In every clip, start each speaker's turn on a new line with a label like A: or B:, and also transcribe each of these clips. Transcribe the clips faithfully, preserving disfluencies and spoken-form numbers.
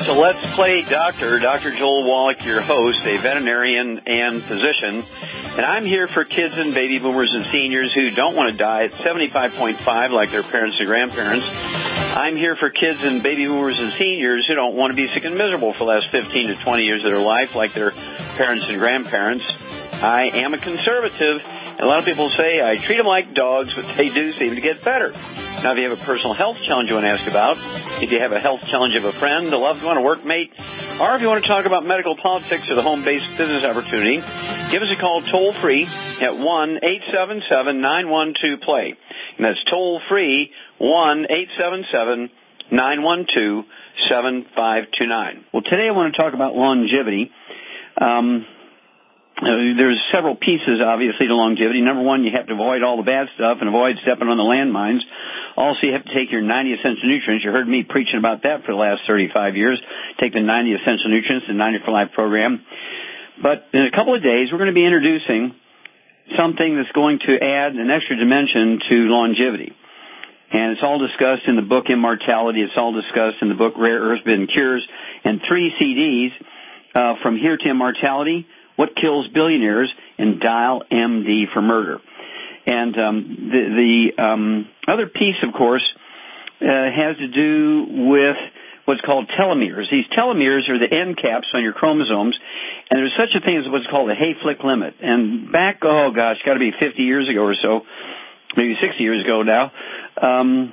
A: to Let's Play Doctor, Doctor Joel Wallach, your host, a veterinarian and physician. And I'm here for kids and baby boomers and seniors who don't want to die at seventy-five point five like their parents and grandparents. I'm here for kids and baby boomers and seniors who don't want to be sick and miserable for the last fifteen to twenty years of their life like their parents and grandparents. I am a conservative. A lot of people say I treat them like dogs, but they do seem to get better. Now, if you have a personal health challenge you want to ask about, if you have a health challenge of a friend, a loved one, a workmate, or if you want to talk about medical politics or the home-based business opportunity, give us a call toll-free at one eight seven seven, nine one two, play. And that's toll-free, one eight seven seven, nine one two, seven five two nine. Well, today I want to talk about longevity. Um... Uh, there's several pieces, obviously, to longevity. Number one, you have to avoid all the bad stuff and avoid stepping on the landmines. Also, you have to take your ninety essential nutrients. You heard me preaching about that for the last thirty-five years. Take the ninety essential nutrients, the ninety for Life program. But in a couple of days, we're going to be introducing something that's going to add an extra dimension to longevity. And it's all discussed in the book Immortality. It's all discussed in the book Rare Earth Forbidden Cures. And three C Ds, uh, From Here to Immortality, What Kills Billionaires, and Dial M D for Murder. And um, the, the um, other piece, of course, uh, has to do with what's called telomeres. These telomeres are the end caps on your chromosomes, and there's such a thing as what's called the Hayflick limit. And back, oh gosh, got to be fifty years ago or so, maybe sixty years ago now, um,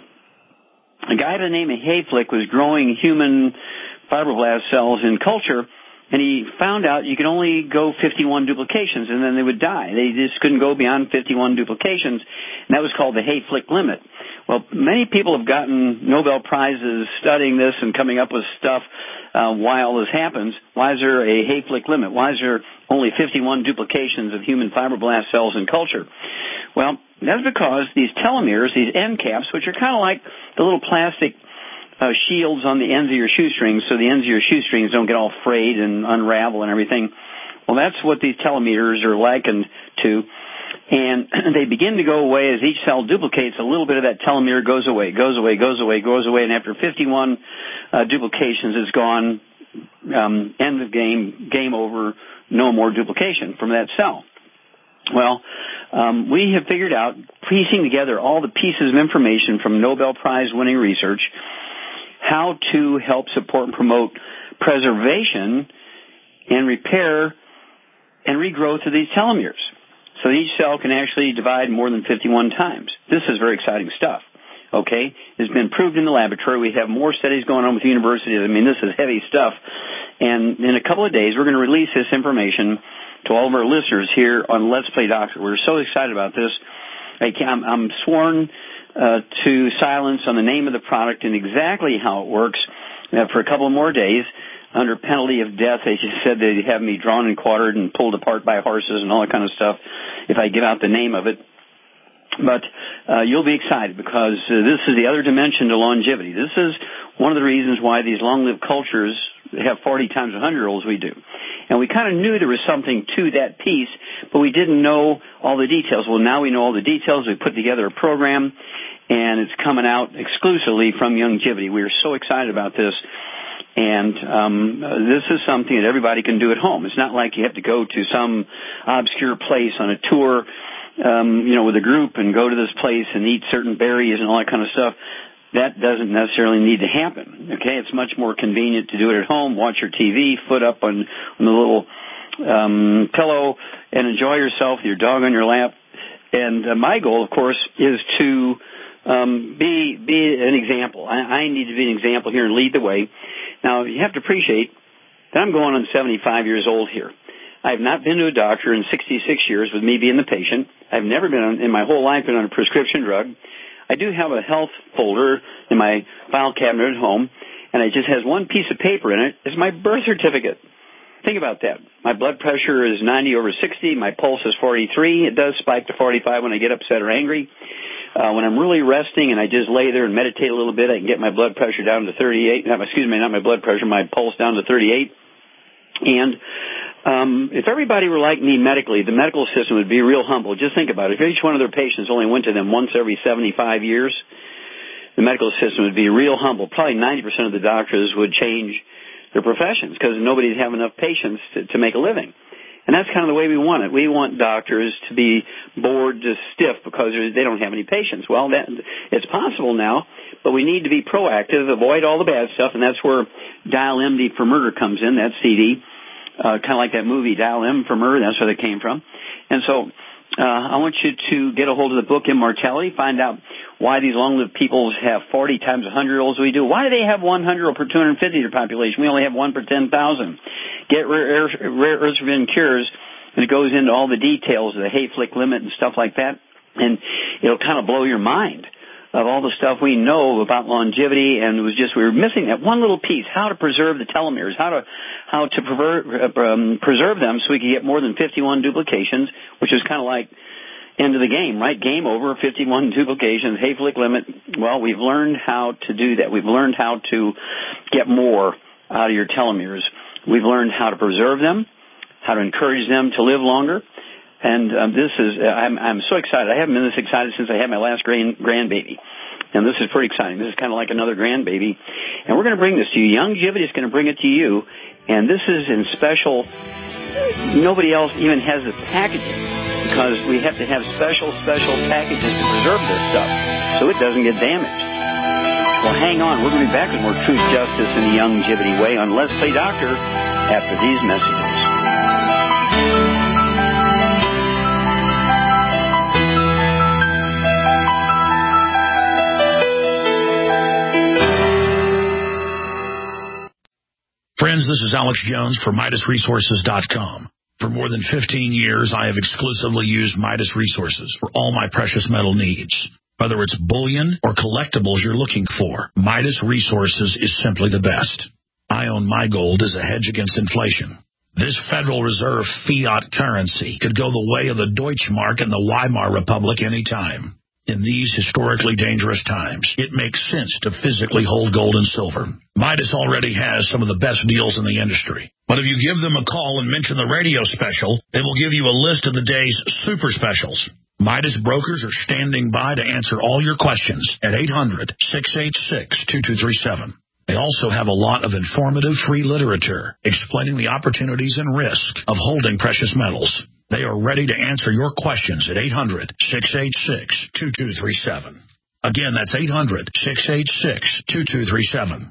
A: a guy by the name of Hayflick was growing human fibroblast cells in culture. And he found out you could only go fifty-one duplications, and then they would die. They just couldn't go beyond fifty-one duplications, and that was called the Hayflick limit. Well, many people have gotten Nobel Prizes studying this and coming up with stuff uh, why all this happens. Why is there a Hayflick limit? Why is there only fifty-one duplications of human fibroblast cells in culture? Well, that's because these telomeres, these end caps, which are kind of like the little plastic Uh, shields on the ends of your shoestrings so the ends of your shoestrings don't get all frayed and unravel and everything. Well, that's what these telomeres are likened to. And they begin to go away as each cell duplicates. A little bit of that telomere goes away, goes away, goes away, goes away. And after fifty-one uh, duplications, it's gone. Um, end of game, game over, no more duplication from that cell. Well, um, we have figured out, piecing together all the pieces of information from Nobel Prize-winning research, how to help support and promote preservation and repair and regrowth of these telomeres. So each cell can actually divide more than fifty-one times. This is very exciting stuff, okay? It's been proved in the laboratory. We have more studies going on with universities. I mean, this is heavy stuff. And in a couple of days, we're going to release this information to all of our listeners here on Let's Play Doctor. We're so excited about this. I'm, I'm sworn Uh, to silence on the name of the product and exactly how it works uh, for a couple more days under penalty of death. They just said they'd have me drawn and quartered and pulled apart by horses and all that kind of stuff if I give out the name of it. But uh, you'll be excited because uh, this is the other dimension to longevity. This is one of the reasons why these long-lived cultures have forty times one hundred-year-olds we do. And we kind of knew there was something to that piece, but we didn't know all the details. Well, now we know all the details. We put together a program, and it's coming out exclusively from Youngevity. We are so excited about this. And um, this is something that everybody can do at home. It's not like you have to go to some obscure place on a tour, um, you know, with a group and go to this place and eat certain berries and all that kind of stuff. That doesn't necessarily need to happen, okay? It's much more convenient to do it at home, watch your T V, foot up on, on the little um, pillow, and enjoy yourself with your dog on your lap. And uh, my goal, of course, is to um, be be an example. I, I need to be an example here and lead the way. Now, you have to appreciate that I'm going on seventy-five years old here. I have not been to a doctor in sixty-six years with me being the patient. I've never been on, in my whole life been on a prescription drug. I do have a health folder in my file cabinet at home, and it just has one piece of paper in it. It's my birth certificate. Think about that. My blood pressure is ninety over sixty. My pulse is forty-three. It does spike to forty-five when I get upset or angry. Uh, when I'm really resting and I just lay there and meditate a little bit, I can get my blood pressure down to thirty-eight. Not, excuse me, not my blood pressure, my pulse down to thirty-eight. And um, if everybody were like me medically, the medical system would be real humble. Just think about it. If each one of their patients only went to them once every seventy-five years, the medical system would be real humble. Probably ninety percent of the doctors would change their professions because nobody's have enough patients to, to make a living. And that's kind of the way we want it. We want doctors to be bored to stiff because they don't have any patients. Well, that, it's possible now, but we need to be proactive, avoid all the bad stuff, and that's where Dial M D for Murder comes in, that C D, uh, kind of like that movie, Dial M for Murder, that's where they came from. And so uh, I want you to get a hold of the book Immortality, find out why these long-lived peoples have forty times one hundred olds we do. Why do they have one hundred per two hundred fifty of their population? We only have one per ten thousand. Get rare, rare earth forbidden cures, and it goes into all the details of the Hayflick limit and stuff like that, and it'll kind of blow your mind of all the stuff we know about longevity, and it was just we were missing that one little piece: how to preserve the telomeres, how to how to prever, um, preserve them so we can get more than fifty-one duplications, which is kind of like end of the game, right? Game over, fifty-one duplications, Hayflick limit. Well, we've learned how to do that. We've learned how to get more out of your telomeres. We've learned how to preserve them, how to encourage them to live longer. And um, this is, uh, I'm, I'm so excited. I haven't been this excited since I had my last grand, grandbaby. And this is pretty exciting. This is kind of like another grandbaby. And we're going to bring this to you. Youngevity is going to bring it to you. And this is in special, nobody else even has the packaging because we have to have special, special packages to preserve this stuff so it doesn't get damaged. Well, hang on. We're going to be back with more Truth, Justice, and the Youngevity Way on Let's Play Doctor after these messages.
B: Friends, this is Alex Jones for Midas Resources dot com. For more than fifteen years, I have exclusively used Midas Resources for all my precious metal needs. Whether it's bullion or collectibles you're looking for, Midas Resources is simply the best. I own my gold as a hedge against inflation. This Federal Reserve fiat currency could go the way of the Deutschmark and the Weimar Republic anytime. In these historically dangerous times, it makes sense to physically hold gold and silver. Midas already has some of the best deals in the industry. But if you give them a call and mention the radio special, they will give you a list of the day's super specials. Midas brokers are standing by to answer all your questions at eight hundred, six eight six, two two three seven. They also have a lot of informative free literature explaining the opportunities and risk of holding precious metals. They are ready to answer your questions at eight hundred, six eight six, two two three seven. Again, that's eight hundred, six eight six, two two three seven.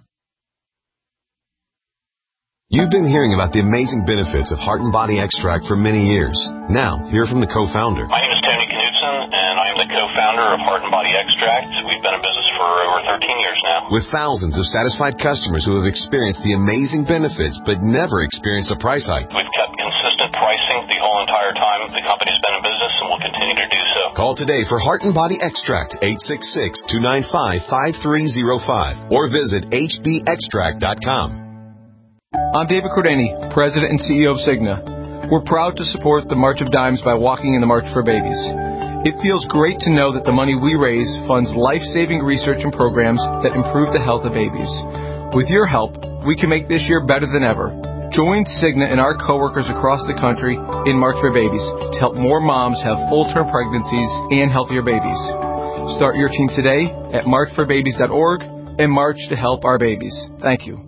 C: You've been hearing about the amazing benefits of Heart and Body Extract for many years. Now, hear from the co-founder.
D: My name is Tony Knudsen, and I am the co-founder of Heart and Body Extract. We've been in business for over thirteen years now.
C: With thousands of satisfied customers who have experienced the amazing benefits but never experienced a price hike.
D: We've kept consistent pricing the whole entire time the company's been in business, and will continue to do so.
C: Call today for Heart and Body Extract, eight six six, two nine five, five three zero five, or visit H B extract dot com.
E: I'm David Cordani, President and C E O of Cigna. We're proud to support the March of Dimes by walking in the March for Babies. It feels great to know that the money we raise funds life-saving research and programs that improve the health of babies. With your help, we can make this year better than ever. Join Cigna and our coworkers across the country in March for Babies to help more moms have full-term pregnancies and healthier babies. Start your team today at march for babies dot org and march to help our babies. Thank you.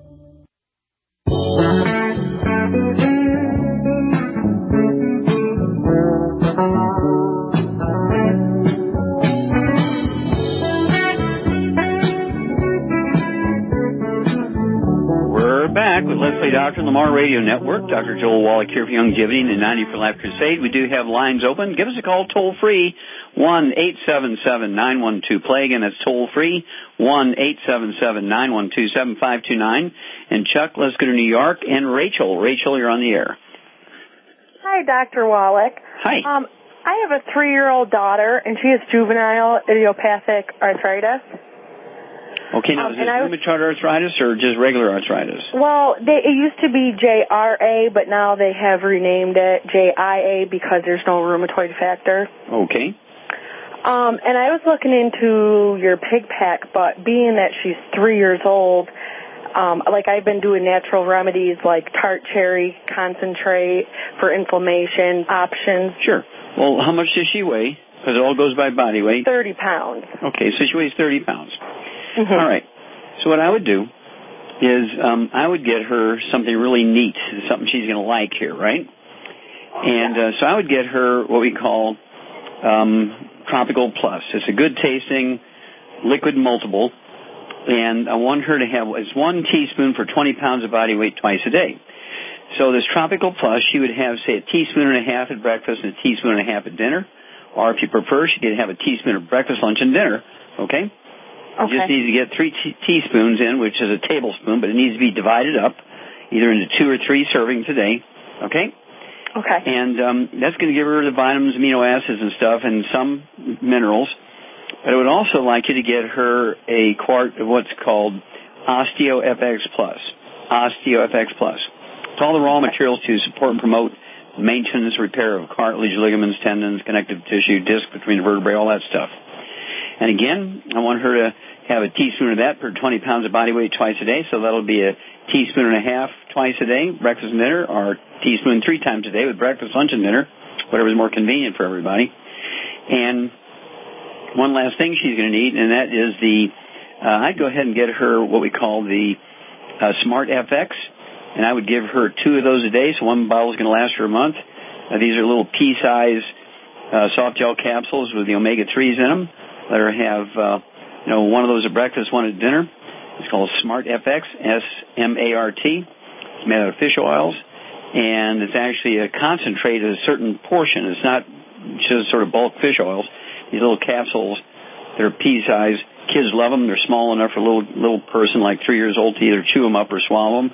A: We're back with Let's Play Doctor on the Mar Radio Network. Doctor Joel Wallach here for Youngevity and the ninety for Life Crusade. We do have lines open. Give us a call toll free, one eight seven seven, nine one two, play. Again, that's toll free, one eight seven seven, nine one two, seven five two nine. And Chuck, let's go to New York. And Rachel. Rachel, you're on the air.
F: Hi, Doctor Wallach.
A: Hi.
F: Um, I have a three-year-old daughter, and she has juvenile idiopathic arthritis.
A: Okay, now
F: um,
A: is it rheumatoid arthritis or just regular arthritis?
F: Well, they, it used to be J R A, but now they have renamed it J I A because there's no rheumatoid factor.
A: Okay.
F: Um, and I was looking into your pig pack, but being that she's three years old, um, like I've been doing natural remedies like tart cherry concentrate for inflammation options.
A: Sure. Well, how much does she weigh? Because it all goes by body weight.
F: thirty pounds.
A: Okay, so she weighs thirty pounds.
F: Mm-hmm.
A: All right. So what I would do is um, I would get her something really neat, something she's going to like here, right? And uh, so I would get her what we call um, Tropical Plus. It's a good tasting liquid multiple, and I want her to have it's one teaspoon for twenty pounds of body weight twice a day. So this Tropical Plus, she would have, say, a teaspoon and a half at breakfast and a teaspoon and a half at dinner. Or if you prefer, she could have a teaspoon of breakfast, lunch, and dinner, okay?
F: Okay.
A: You just need to get three te- teaspoons in, which is a tablespoon, but it needs to be divided up, either into two or three servings a day, okay?
F: Okay.
A: And um, that's going to give her the vitamins, amino acids, and stuff, and some minerals. But I would also like you to get her a quart of what's called OsteoFX Plus. OsteoFX Plus. It's all the raw materials to support and promote maintenance, repair of cartilage, ligaments, tendons, connective tissue, disc between the vertebrae, all that stuff. And again, I want her to have a teaspoon of that per twenty pounds of body weight twice a day, so that'll be a teaspoon and a half twice a day, breakfast and dinner, or a teaspoon three times a day with breakfast, lunch, and dinner, whatever's more convenient for everybody. And one last thing she's going to need, and that is the, uh, I'd go ahead and get her what we call the uh, Smart F X, and I would give her two of those a day, so one bottle is going to last her a month. Uh, these are little pea-size uh, soft gel capsules with the omega threes in them. Let her have, uh, you know, one of those at breakfast, one at dinner. It's called Smart F X, S M A R T. It's made out of fish oils, and it's actually a concentrate of a certain portion. It's not just sort of bulk fish oils. These little capsules, they're pea-size. Kids love them. They're small enough for a little little person like three years old to either chew them up or swallow them.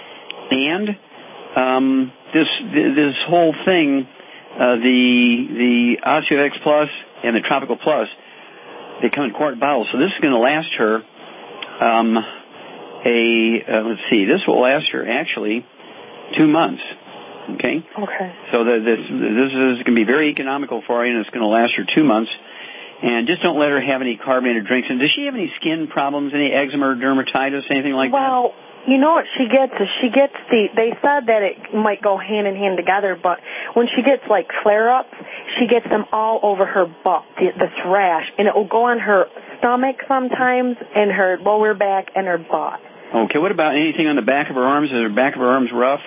A: And um, this this whole thing, uh, the the OsteoFX Plus and the Tropical Plus, they come in quart bottles. So this is going to last her um, a, uh, let's see, this will last her actually two months. Okay?
F: Okay.
A: So the, this, this is going to be very economical for you, and it's going to last her two months. And just don't let her have any carbonated drinks. And does she have any skin problems, any eczema or dermatitis, anything like
F: well,
A: that? Well,
F: you know what she gets is she gets the, they said that it might go hand in hand together, but when she gets like flare-ups, she gets them all over her butt, this rash, and it will go on her stomach sometimes, and her lower back, and her butt.
A: Okay, what about anything on the back of her arms? Is her back of her arms rough?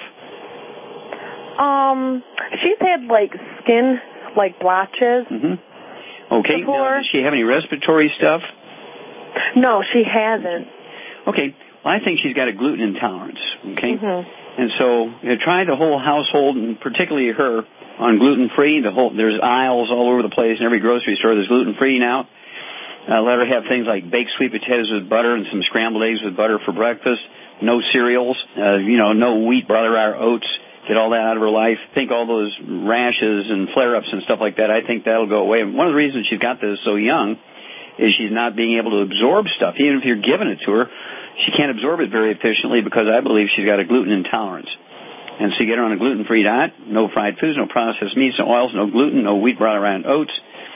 F: Um, she's had like skin, like blotches.
A: Mm-hmm. Okay, now, does she have any respiratory stuff?
F: No, she hasn't.
A: Okay. Well, I think she's got a gluten intolerance, okay?
F: Mm-hmm.
A: And so you know, try the whole household, and particularly her, on gluten-free. The whole There's aisles all over the place in every grocery store that's gluten-free now. Uh, let her have things like baked sweet potatoes with butter and some scrambled eggs with butter for breakfast. No cereals, uh, you know, no wheat, brother, or oats. Get all that out of her life. Think all those rashes and flare-ups and stuff like that. I think that'll go away. And one of the reasons she's got this so young is she's not being able to absorb stuff. Even if you're giving it to her, she can't absorb it very efficiently because I believe she's got a gluten intolerance. And so you get her on a gluten-free diet, no fried foods, no processed meats, no oils, no gluten, no wheat, brought around oats,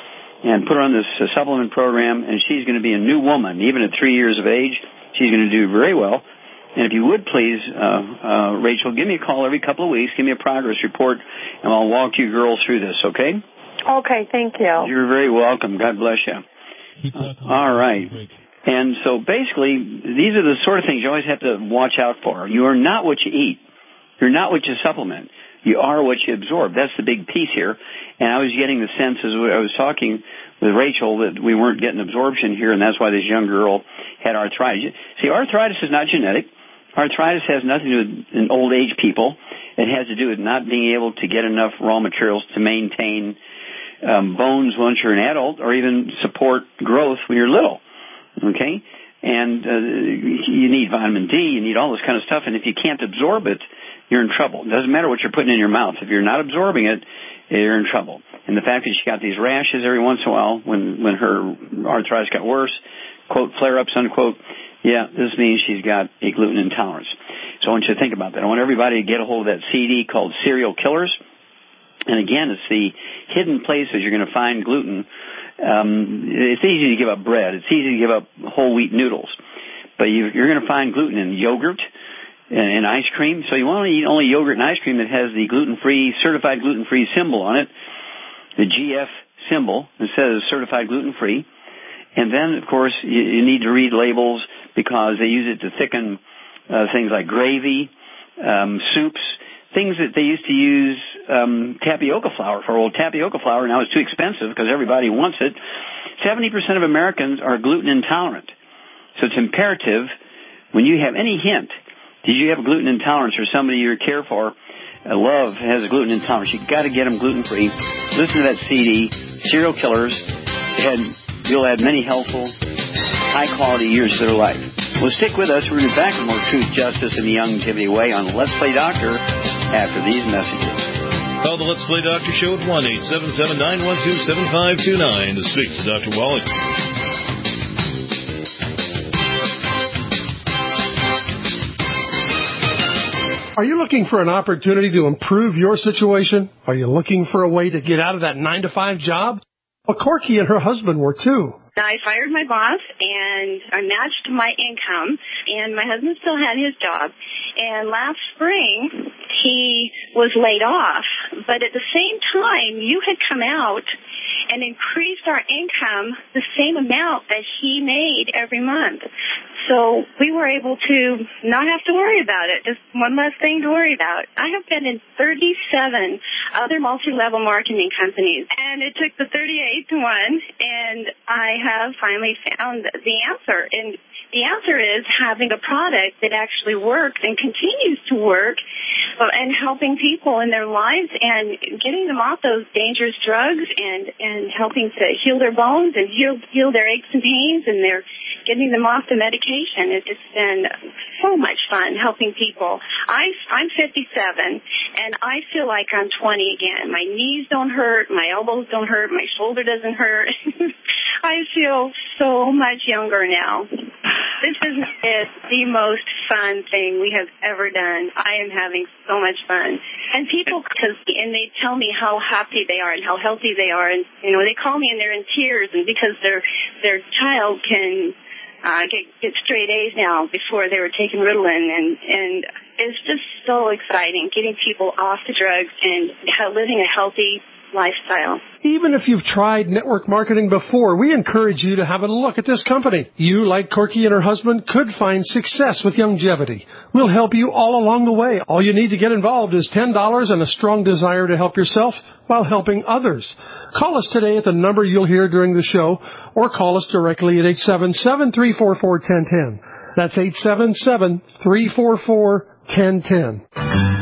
A: and put her on this uh, supplement program, and she's going to be a new woman. Even at three years of age, she's going to do very well. And if you would please, uh, uh, Rachel, give me a call every couple of weeks, give me a progress report, and I'll walk you girls through this, okay?
F: Okay, thank you.
A: You're very welcome. God bless you. Uh, all right. And so basically, these are the sort of things you always have to watch out for. You are not what you eat. You're not what you supplement. You are what you absorb. That's the big piece here. And I was getting the sense as I was talking with Rachel that we weren't getting absorption here, and that's why this young girl had arthritis. See, arthritis is not genetic. Arthritis has nothing to do with old age people. It has to do with not being able to get enough raw materials to maintain um, bones once you're an adult, or even support growth when you're little. Okay? And uh, you need vitamin D, you need all this kind of stuff, and if you can't absorb it, you're in trouble. It doesn't matter what you're putting in your mouth. If you're not absorbing it, you're in trouble. And the fact that she got these rashes every once in a while when, when her arthritis got worse, quote, flare-ups, unquote, yeah, this means she's got a gluten intolerance. So I want you to think about that. I want everybody to get a hold of that C D called Serial Killers. And again, it's the hidden places you're going to find gluten. Um, it's easy to give up bread. It's easy to give up whole wheat noodles. But you, you're going to find gluten in yogurt and, and ice cream. So you want to eat only yogurt and ice cream that has the gluten-free, certified gluten-free symbol on it, the G F symbol, that says certified gluten-free. And then, of course, you, you need to read labels because they use it to thicken uh, things like gravy, um, soups, things that they used to use um, tapioca flour for. Old tapioca flour now is too expensive because everybody wants it. seventy percent of Americans are gluten intolerant. So it's imperative when you have any hint, did you have a gluten intolerance or somebody you care for, uh, love has a gluten intolerance, you've got to get them gluten-free. Listen to that C D, Serial Killers. And you'll add many helpful, high-quality years to their life. Well, stick with us. We're going to be back with more Truth, Justice, and the Youngevity Way on Let's Play Doctor after these messages.
G: Call the Let's Play Doctor Show at one eight seven seven, nine one two, seven five two nine to speak to Doctor Wallach.
H: Are you looking for an opportunity to improve your situation? Are you looking for a way to get out of that nine to five job? Well, Corky and her husband were too.
I: I fired my boss, and I matched my income, and my husband still had his job. And last spring, he was laid off. But at the same time, you had come out and increased our income the same amount that he made every month. So we were able to not have to worry about it, just one less thing to worry about. I have been in thirty-seven other multi-level marketing companies, and it took the thirty-eighth one, and I have finally found the answer. And the answer is having a product that actually works and continues to work and helping people in their lives and getting them off those dangerous drugs and, and helping to heal their bones and heal, heal their aches and pains, and they're getting them off the medication. It's just been so much fun helping people. I, I'm fifty-seven, and I feel like I'm twenty again. My knees don't hurt, my elbows don't hurt, my shoulder doesn't hurt. I feel so much younger now. This is, is the most fun thing we have ever done. I am having so much fun. And people, cause, and they tell me how happy they are and how healthy they are. And, you know, they call me and they're in tears, and because their their child can uh, get, get straight A's now before they were taking Ritalin. And, and it's just so exciting getting people off the drugs and living a healthy lifestyle.
H: Even if you've tried network marketing before, we encourage you to have a look at this company. You, like Corky and her husband, could find success with Youngevity. We'll help you all along the way. All you need to get involved is ten dollars and a strong desire to help yourself while helping others. Call us today at the number you'll hear during the show, or call us directly at eight seven seven, three four four, one zero one zero. That's eight seven seven, three four four, one zero one zero.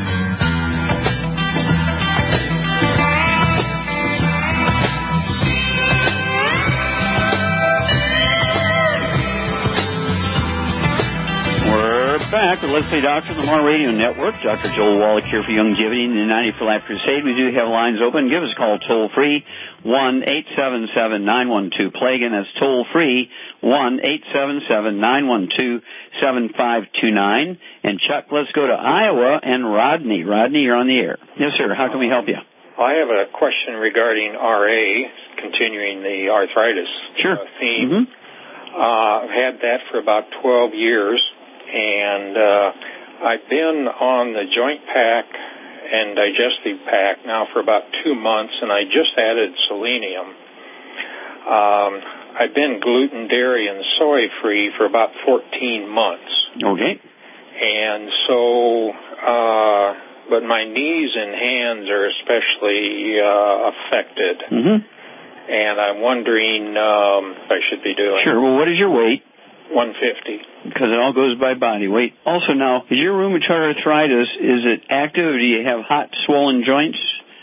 A: Back with Let's Play Doctor, the More Radio Network. Doctor Joel Wallach here for Youngevity and the United for Life Crusade. We do have lines open. Give us a call toll free, one eight seven seven, nine one two, play. Again, that's toll free, one eight seven seven, nine one two, seven five two nine. And Chuck, let's go to Iowa and Rodney. Rodney, you're on the air. Yes, sir. How can we help you?
J: I have a question regarding R A, continuing the arthritis
A: sure.
J: uh, theme.
A: Mm-hmm.
J: Uh, I've had that for about twelve years. And uh, I've been on the joint pack and digestive pack now for about two months, and I just added selenium. Um, I've been gluten, dairy, and soy-free for about fourteen months.
A: Okay.
J: And so, uh, but my knees and hands are especially uh, affected.
A: Mm-hmm.
J: And I'm wondering um, what I should be doing.
A: Sure. Well, what is your weight?
J: one fifty.
A: Because it all goes by body weight. Also now, is your rheumatoid arthritis, is it active, or do you have hot, swollen joints?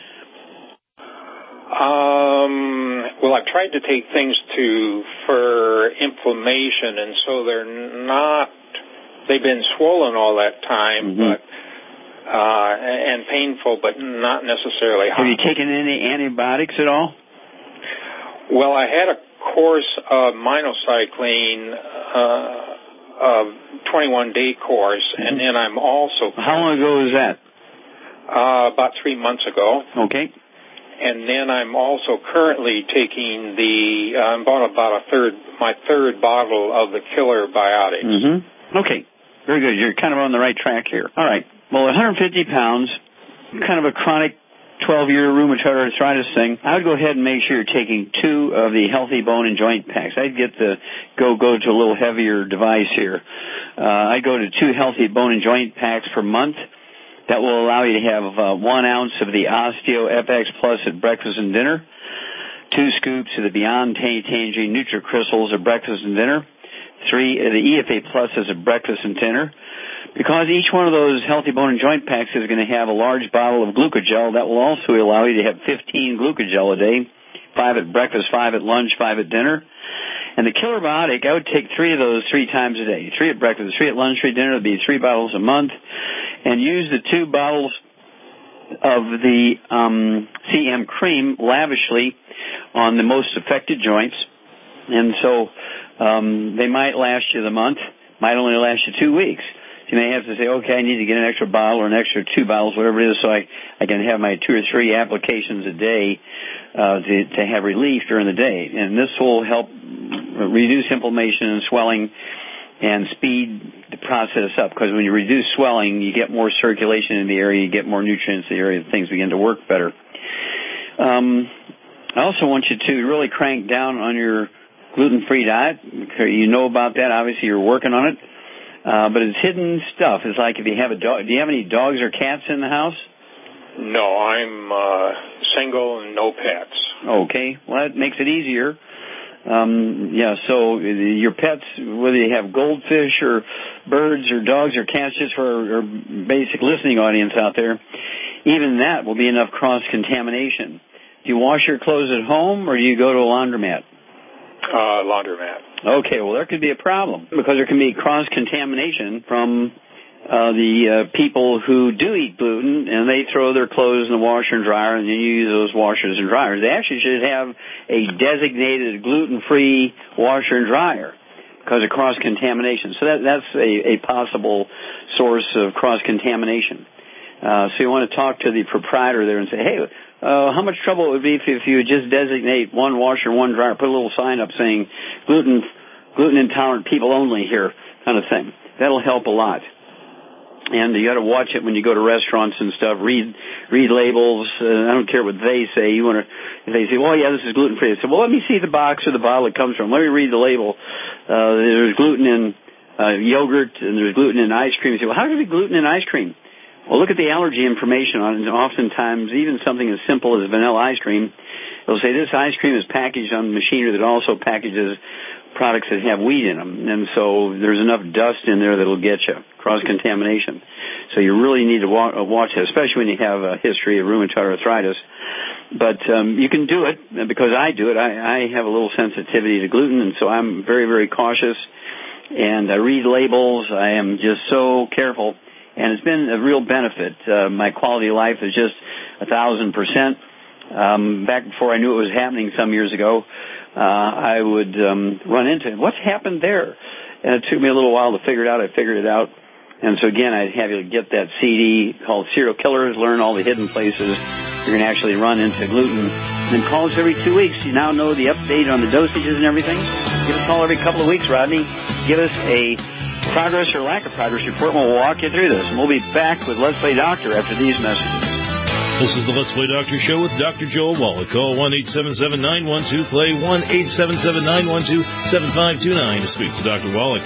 J: Um, well, I've tried to take things to for inflammation, and so they're not, they've been swollen all that time, mm-hmm. but uh, and painful, but not necessarily hot.
A: Have you taken any antibiotics at all?
J: Well, I had a course of minocycline, uh, a twenty-one day course, mm-hmm. and then I'm also...
A: How long ago was that?
J: Uh, about three months ago.
A: Okay.
J: And then I'm also currently taking the, uh, I'm about, about a third, my third bottle of the killer biotics.
A: Mm-hmm. Okay. Very good. You're kind of on the right track here. All right. Well, one hundred fifty pounds, kind of a chronic twelve-year rheumatoid arthritis thing, I would go ahead and make sure you're taking two of the Healthy Bone and Joint Packs. I'd get the go go to a little heavier device here. Uh, I'd go to two Healthy Bone and Joint Packs per month. That will allow you to have uh, one ounce of the Osteo F X Plus at breakfast and dinner, two scoops of the Beyond Tangerine NutriCrystals at breakfast and dinner, three of the E F A Pluses at breakfast and dinner. Because each one of those Healthy Bone and Joint Packs is going to have a large bottle of glucogel, that will also allow you to have fifteen glucogel a day, five at breakfast, five at lunch, five at dinner. And the Killer Biotic, I would take three of those three times a day, three at breakfast, three at lunch, three at dinner. It would be three bottles a month. And use the two bottles of the um, C M cream lavishly on the most affected joints. And so um, they might last you the month, might only last you two weeks. You may have to say, okay, I need to get an extra bottle or an extra two bottles, whatever it is, so I, I can have my two or three applications a day uh, to, to have relief during the day. And this will help reduce inflammation and swelling and speed the process up, because when you reduce swelling, you get more circulation in the area, you get more nutrients in the area, things begin to work better. Um, I also want you to really crank down on your gluten-free diet. You know about that. Obviously, you're working on it. Uh, but it's hidden stuff. It's like if you have a dog. Do you have any dogs or cats in the house?
J: No, I'm uh, single and no pets.
A: Okay. Well, that makes it easier. Um, yeah, so your pets, whether you have goldfish or birds or dogs or cats, just for our basic listening audience out there, even that will be enough cross-contamination. Do you wash your clothes at home, or do you go to a laundromat?
J: Uh, laundromat.
A: Okay, well, there could be a problem, because there can be cross-contamination from uh, the uh, people who do eat gluten, and they throw their clothes in the washer and dryer, and then you use those washers and dryers. They actually should have a designated gluten-free washer and dryer because of cross-contamination. So that, that's a, a possible source of cross-contamination. Uh, so you want to talk to the proprietor there and say, hey, uh, how much trouble it would be if, if you would just designate one washer, one dryer, put a little sign up saying gluten, gluten-intolerant people only here, kind of thing. That'll help a lot. And you got to watch it when you go to restaurants and stuff. Read read labels. Uh, I don't care what they say. You want to? If they say, "Well, yeah, this is gluten free," I say, "Well, let me see the box or the bottle it comes from. Let me read the label. Uh, there's gluten in uh, yogurt and there's gluten in ice cream." You say, "Well, how can there be gluten in ice cream?" Well, look at the allergy information on it. And oftentimes, even something as simple as vanilla ice cream, it'll say this ice cream is packaged on machinery that also packages products that have wheat in them, and so there's enough dust in there that'll get you, cross-contamination. So you really need to wa- watch it, especially when you have a history of rheumatoid arthritis. But um, you can do it, because I do it. I, I have a little sensitivity to gluten, and so I'm very, very cautious, and I read labels. I am just so careful, and it's been a real benefit. Uh, my quality of life is just a thousand percent. Um, back before I knew it was happening some years ago, Uh, I would um, run into it. What's happened there? And it took me a little while to figure it out. I figured it out. And so, again, I'd have you get that C D called Serial Killers, learn all the hidden places you're going to actually run into gluten. And then call us every two weeks. You now know the update on the dosages and everything. Give us a call every couple of weeks, Rodney. Give us a progress or lack of progress report, and we'll walk you through this. And we'll be back with Let's Play Doctor after these messages.
G: This is the Let's Play Doctor Show with Doctor Joel Wallach. Call one eight seven seven, nine one two, play, one eight seven seven, nine one two, seven five two nine to speak to Doctor Wallach.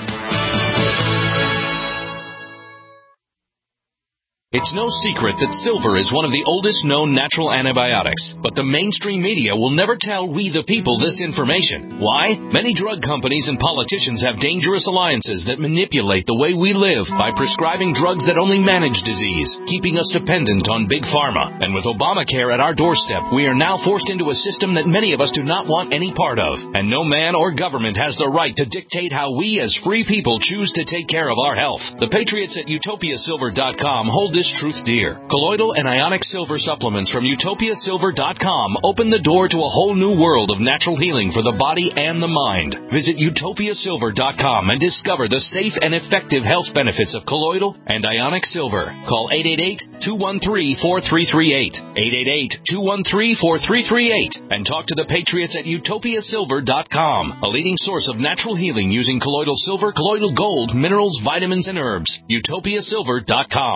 K: It's no secret that silver is one of the oldest known natural antibiotics, but the mainstream media will never tell we the people this information. Why? Many drug companies and politicians have dangerous alliances that manipulate the way we live by prescribing drugs that only manage disease, keeping us dependent on big pharma. And with Obamacare at our doorstep, we are now forced into a system that many of us do not want any part of. And no man or government has the right to dictate how we as free people choose to take care of our health. The patriots at utopia silver dot com hold this truth dear. Colloidal and ionic silver supplements from utopia silver dot com open the door to a whole new world of natural healing for the body and the mind. Visit utopia silver dot com and discover the safe and effective health benefits of colloidal and ionic silver. Call eight eight eight, two one three, four three three eight, eight eight eight, two one three, four three three eight, and talk to the patriots at utopia silver dot com, a leading source of natural healing using colloidal silver, colloidal gold, minerals, vitamins, and herbs. utopia silver dot com.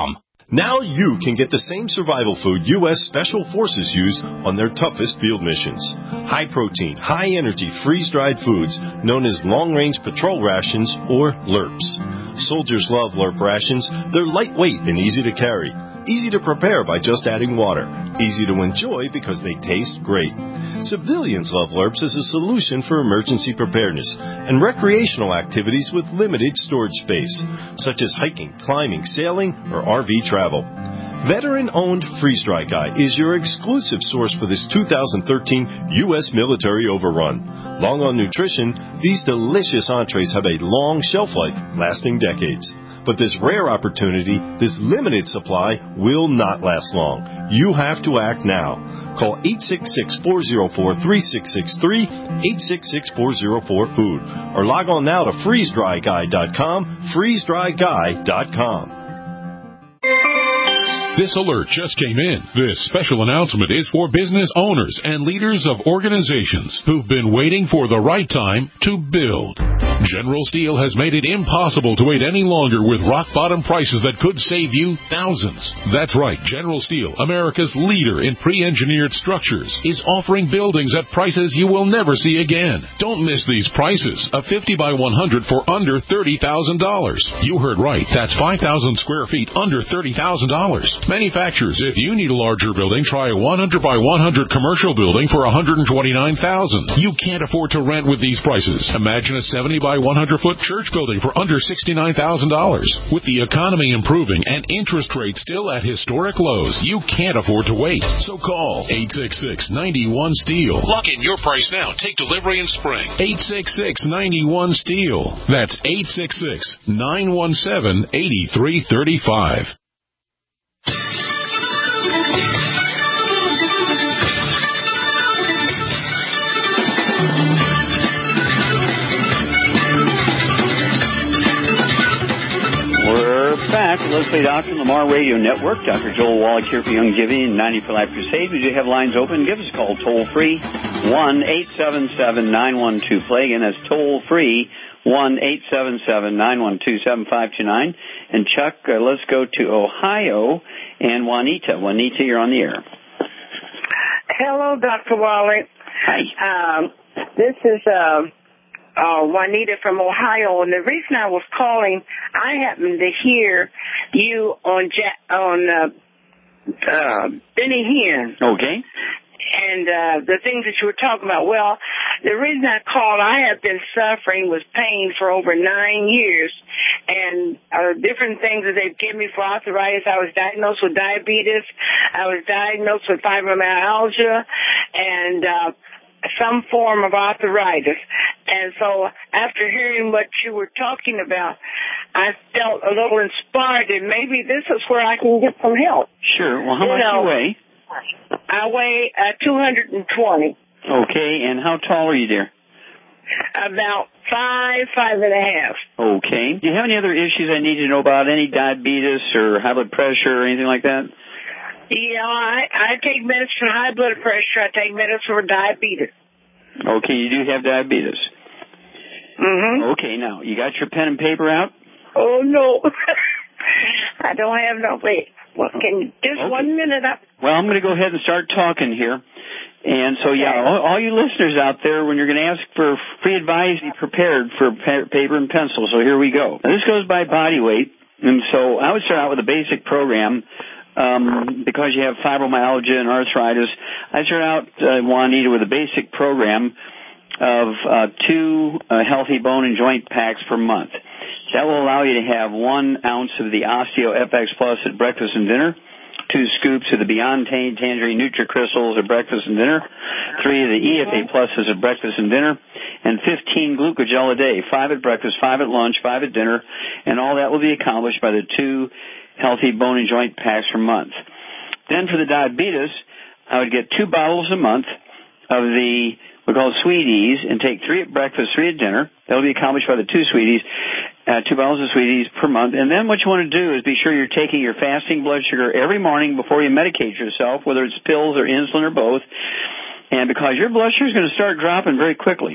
L: Now you can get the same survival food U S Special Forces use on their toughest field missions. High-protein, high-energy, freeze-dried foods known as long-range patrol rations, or L R Ps. Soldiers love L R P rations. They're lightweight and easy to carry. Easy to prepare by just adding water. Easy to enjoy because they taste great. Civilians love L R Ps as a solution for emergency preparedness and recreational activities with limited storage space, such as hiking, climbing, sailing, or R V travel. Veteran-owned Freeze Dry Guy is your exclusive source for this two thousand thirteen U S military overrun. Long on nutrition, these delicious entrees have a long shelf life, lasting decades. But this rare opportunity, this limited supply, will not last long. You have to act now. Call eight six six, four zero four, three six six three, eight six six, four zero four, food, or log on now to freeze dry guy dot com, freeze dry guy dot com.
M: This alert just came in. This special announcement is for business owners and leaders of organizations who've been waiting for the right time to build. General Steel has made it impossible to wait any longer with rock-bottom prices that could save you thousands. That's right. General Steel, America's leader in pre-engineered structures, is offering buildings at prices you will never see again. Don't miss these prices. A fifty by one hundred for under thirty thousand dollars. You heard right. That's five thousand square feet under thirty thousand dollars. Manufacturers, if you need a larger building, try a one hundred by one hundred commercial building for one hundred twenty-nine thousand dollars. You can't afford to rent with these prices. Imagine a seventy by one hundred foot church building for under sixty-nine thousand dollars. With the economy improving and interest rates still at historic lows, you can't afford to wait. So call eight six six, nine one, STEEL. Lock in your price now. Take delivery in spring. eight six six, nine one, STEEL. That's eight six six, nine one seven, eight three three five.
A: We're back. Let's Play Doctor on the Lamar Radio Network. Doctor Joel Wallach here for Youngevity and ninety for Life Crusade. We do have lines open. Give us a call toll free, one eight seven seven, nine one two, play. Again, that's toll free, one eight seven seven, nine one two, seven five two nine. And Chuck, uh, let's go to Ohio and Juanita. Juanita, you're on the air.
N: Hello, Doctor Wallach.
A: Hi.
N: Um, this is uh, uh, Juanita from Ohio, and the reason I was calling, I happened to hear you on ja- on uh, uh, Benny Hinn.
A: Okay.
N: And uh, the things that you were talking about. Well, the reason I called, I have been suffering with pain for over nine years, and uh, different things that they've given me for arthritis. I was diagnosed with diabetes. I was diagnosed with fibromyalgia, and uh, some form of arthritis. And so after hearing what you were talking about, I felt a little inspired that maybe this is where I can get some help.
A: Sure. Well, how
N: you
A: much
N: know,
A: do you weigh?
N: I weigh uh, two hundred twenty.
A: Okay, and how tall are you, dear?
N: About five, five and a half.
A: Okay. Do you have any other issues I need to know about? Any diabetes or high blood pressure or anything like that?
N: Yeah, I, I take medicine for high blood pressure. I take medicine for diabetes.
A: Okay, you do have diabetes.
N: Mm-hmm.
A: Okay, now, you got your pen and paper out?
N: Oh, no. I don't have no wait. Well, can you just
A: okay.
N: one minute up?
A: Well, I'm going to go ahead and start talking here. And so, yeah, all, all you listeners out there, when you're going to ask for free advice, be prepared for pa- paper and pencil. So here we go. Now, this goes by body weight. And so I would start out with a basic program. Um, because you have fibromyalgia and arthritis, I start out, uh, Juanita, with a basic program of uh, two uh, healthy bone and joint packs per month. That will allow you to have one ounce of the Osteo F X Plus at breakfast and dinner, two scoops of the Beyond Tangerine NutriCrystals at breakfast and dinner, three of the E F A Pluses at breakfast and dinner, and fifteen Glucogel a day, five at breakfast, five at lunch, five at dinner, and all that will be accomplished by the two healthy bone and joint packs per month. Then for the diabetes, I would get two bottles a month of the, we call it Sweeties, and take three at breakfast, three at dinner. That will be accomplished by the two Sweeties, uh, two bottles of Sweeties per month. And then what you want to do is be sure you're taking your fasting blood sugar every morning before you medicate yourself, whether it's pills or insulin or both. And because your blood sugar is going to start dropping very quickly.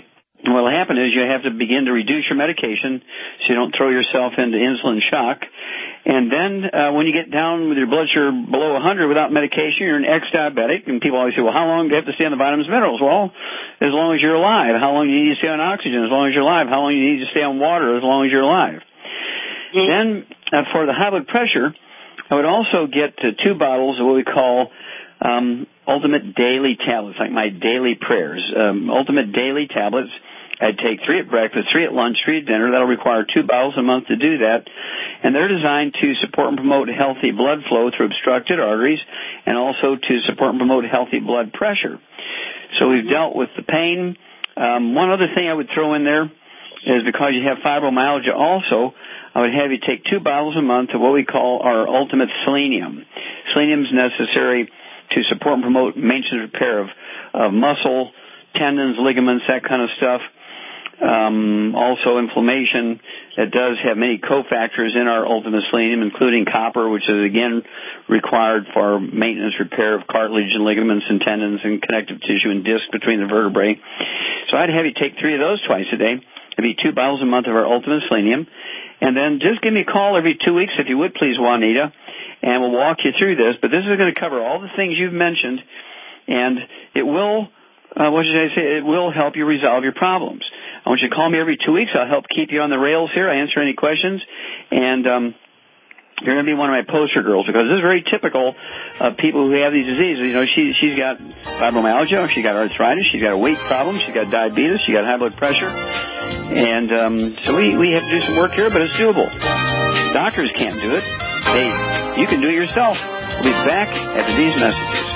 A: What will happen is you have to begin to reduce your medication so you don't throw yourself into insulin shock. And then uh, when you get down with your blood sugar below one hundred without medication, you're an ex-diabetic. And people always say, well, how long do you have to stay on the vitamins and minerals? Well, as long as you're alive. How long do you need to stay on oxygen? As long as you're alive. How long do you need to stay on water? As long as you're alive. Mm-hmm. Then uh, for the high blood pressure, I would also get uh, two bottles of what we call um, Ultimate Daily Tablets, like my daily prayers. Um, Ultimate Daily Tablets. I'd take three at breakfast, three at lunch, three at dinner. That'll require two bottles a month to do that. And they're designed to support and promote healthy blood flow through obstructed arteries and also to support and promote healthy blood pressure. So we've dealt with the pain. Um, one other thing I would throw in there is because you have fibromyalgia also, I would have you take two bottles a month of what we call our Ultimate Selenium. Selenium is necessary to support and promote maintenance repair of, of muscle, tendons, ligaments, that kind of stuff. Um, also inflammation. It does have many cofactors in our Ultimate Selenium, including copper, which is, again, required for maintenance repair of cartilage and ligaments and tendons and connective tissue and disc between the vertebrae. So I'd have you take three of those twice a day. It'd be two bottles a month of our Ultimate Selenium. And then just give me a call every two weeks, if you would, please, Juanita, and we'll walk you through this. But this is going to cover all the things you've mentioned, and it will, uh, what should I say, it will help you resolve your problems. I want you to call me every two weeks. I'll help keep you on the rails here. I answer any questions. And um, you're going to be one of my poster girls because this is very typical of people who have these diseases. You know, she, she's got fibromyalgia, she's got arthritis, she's got a weight problem, she's got diabetes, she's got high blood pressure. And um, so we, we have to do some work here, but it's doable. Doctors can't do it. Hey, you can do it yourself. We'll be back after these messages.